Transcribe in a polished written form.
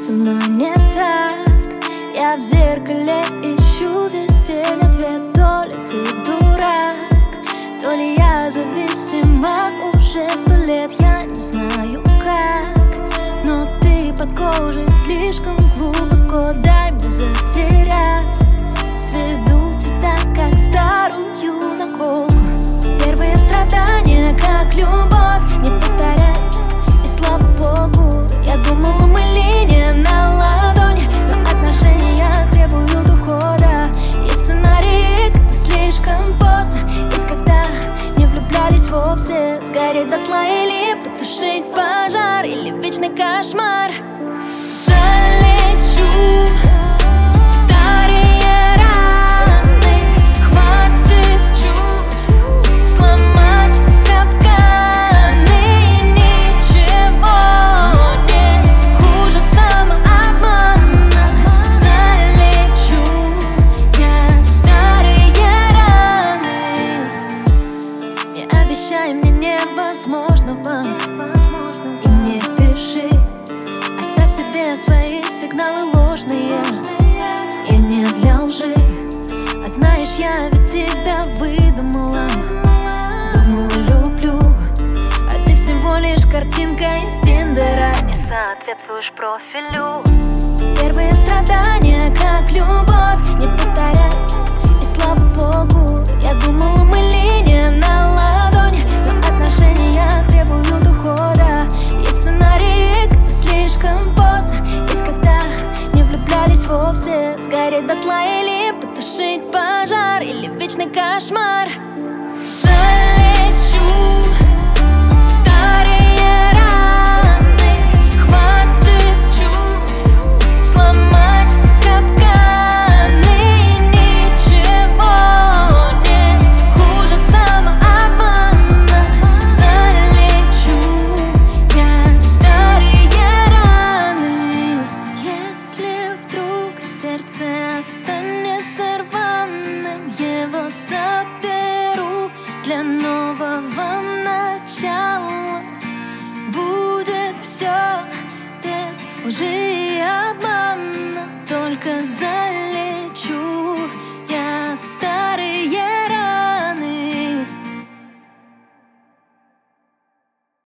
со мной не так. Я в зеркале ищу везде ответ. То ли ты дурак, то ли я зависима уже 100 лет. Я не знаю как, но ты под кожей слишком глубоко. Дай мне затеряться, сведу тебя как старую наколку. Первые страдания, как любовь, не повторяются, и слава богу. Я думала, мы линия на ладони, но отношения требуют ухода. Есть сценарии, когда слишком поздно, есть когда не влюблялись вовсе. Сгореть дотла или потушить пожар, или вечный кошмар. Залечу старые раны, хватит чувств сломать капканы. Ничего нет хуже самообмана. Залечу я старые раны. Не обещай мне невозможного и не пиши. Оставь себе свои сигналы ложные. Я не для лжи. А знаешь, я ведь тебя выдумала. Думала, люблю, а ты всего лишь картинка из Тиндера. Не соответствуешь профилю. Первые страдания, как любовь, не повторяются, и слава богу. Я думала, мы линия на ладони, но отношения требуют ухода. Есть сценарии, когда слишком поздно, есть когда не влюблялись вовсе. Сгореть дотла или потушить пожар, или вечный кошмар. Залечу старые раны, хватит чувств сломать капканы. Ничего нет хуже самообмана. Залечу я старые раны. Если вдруг сердце останется рваным, его заберу для нового начала. Будет все без лжи и обмана, только залечу.